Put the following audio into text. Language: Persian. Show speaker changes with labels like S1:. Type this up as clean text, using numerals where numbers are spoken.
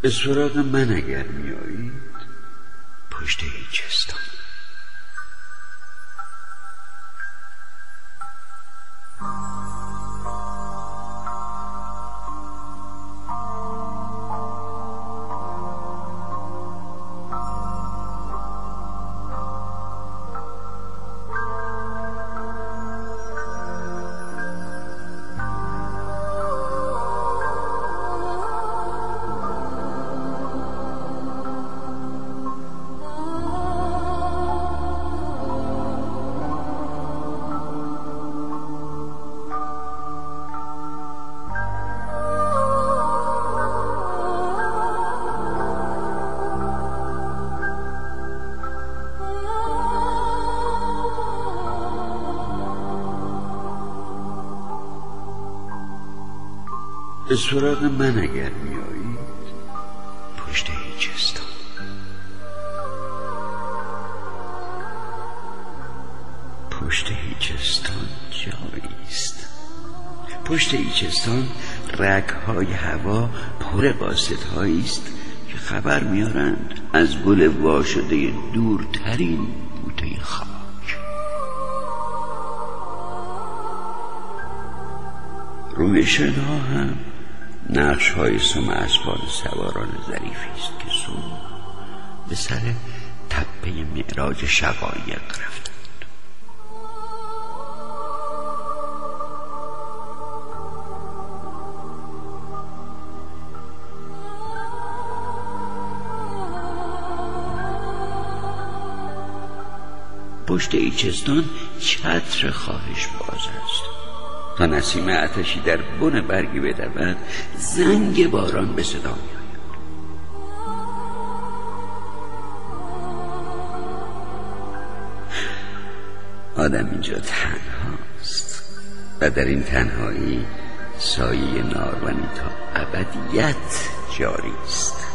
S1: به سراغ من اگر میایید پشت هیچستان. به سراغ من اگر میایید پشت هیچستان. پشت هیچستان جاییست. پشت هیچستان رگ‌های هوا پر قاصدهایی است که خبر میارند از گل واشده دورترین بوته خاک. رویشن‌ها هم نقش های سم اسبان سواران ظریفی است که صبح به سر تپه معراج شقایق رفتند. پشت هیچستان چتر خواهش باز است. تا نسیم آتشی در بن برگی بدود زنگ باران به صدا می‌آید. آدم اینجا تنهاست و در این تنهایی سایه نارونی تا ابدیت جاری است.